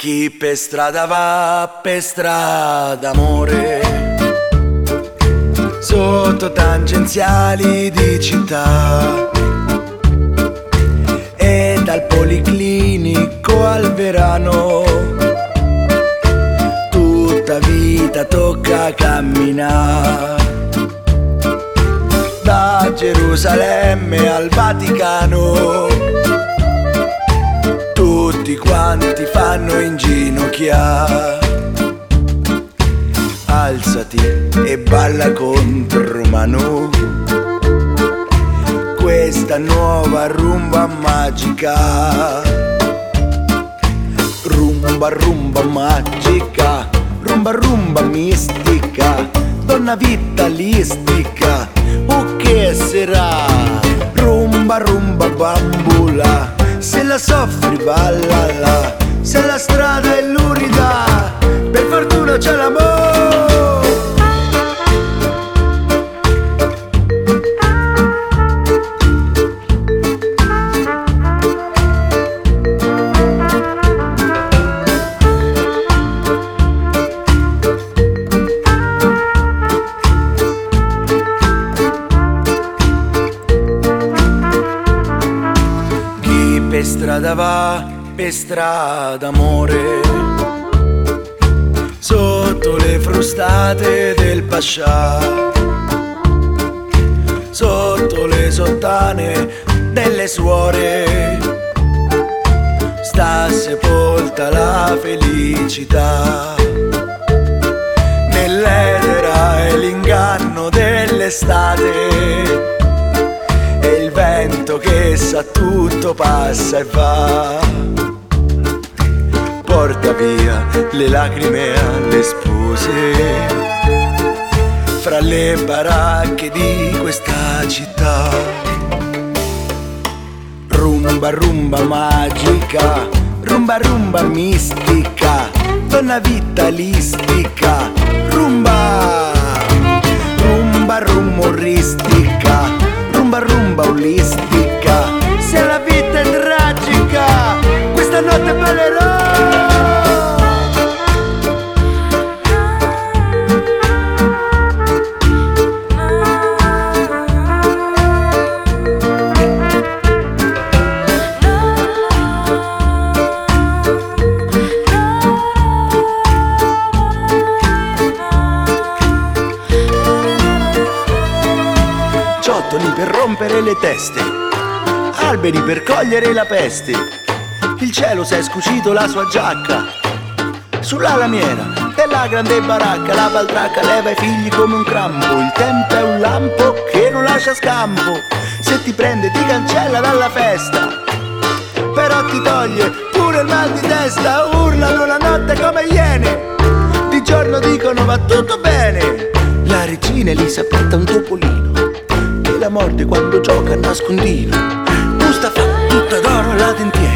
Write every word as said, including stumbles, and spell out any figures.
Chi per strada va, per strada amore, sotto tangenziali di città, e dal policlinico al Verano, tutta vita tocca camminare. Da Gerusalemme al Vaticano, tutti quanti fanno inginocchiare. Alzati e balla contro mano questa nuova rumba magica. Rumba rumba magica, rumba rumba mistica, donna vitalistica, o che sarà? Rumba rumba bambula, se la soffri ballala, se la strada è lurida, per fortuna c'è l'amore. Per strada va, per strada amore, sotto le frustate del Pascià, sotto le sottane delle suore, sta sepolta la felicità. Nell'edera è l'inganno dell'estate, e il vento che sa tutto passa e va, porta via le lacrime alle spose, fra le baracche di questa città. Rumba rumba magica, rumba rumba mistica, donna vitalistica, rumba rumba rumoristica, rumba rumba olistica, se la vita è tragica, questa notte ballerò. Ciottoli per rompere le teste, alberi per cogliere la peste, il cielo s'è scucito la sua giacca, sulla lamiera della grande baracca la baldracca leva i figli come un crampo, il tempo è un lampo che non lascia scampo, se ti prende ti cancella dalla festa, però ti toglie pure il mal di testa, urlano la notte come iene, di giorno dicono va tutto bene, la regina Elisabetta un topolino, la morte quando gioca a nascondino, Mustafa tutta d'oro la dentiera.